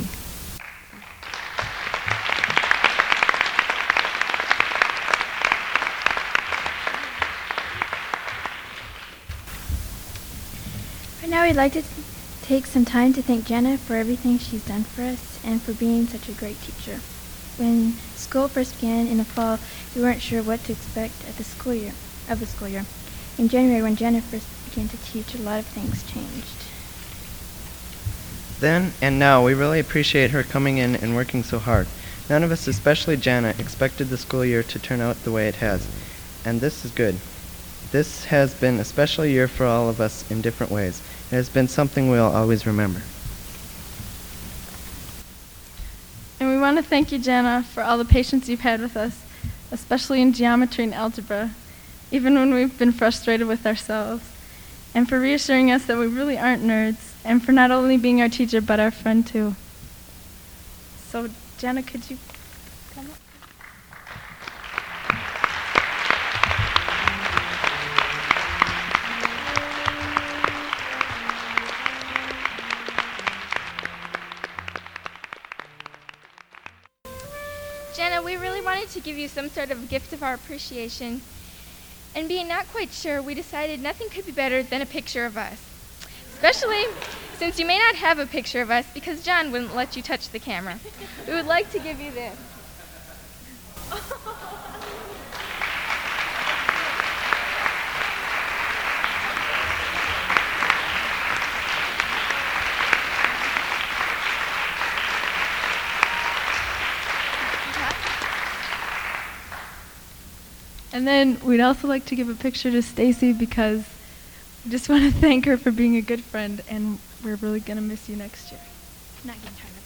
Right now, we'd like to take some time to thank Jenna for everything she's done for us and for being such a great teacher. When school first began in the fall, we weren't sure what to expect at the school year of the school year. In January, when Jenna first began to teach, a lot of things changed. Then and now, we really appreciate her coming in and working so hard. None of us, especially Jana, expected the school year to turn out the way it has, and this is good. This has been a special year for all of us in different ways. It has been something we'll always remember. And we want to thank you, Jana, for all the patience you've had with us, especially in geometry and algebra, even when we've been frustrated with ourselves, and for reassuring us that we really aren't nerds, and for not only being our teacher, but our friend, too. So, Jana, could you come up? Jenna, we really wanted to give you some sort of gift of our appreciation. And being not quite sure, we decided nothing could be better than a picture of us. Especially since you may not have a picture of us because John wouldn't let you touch the camera. We would like to give you this. And then we'd also like to give a picture to Stacy because we just want to thank her for being a good friend, and we're really going to miss you next year. Not getting tired.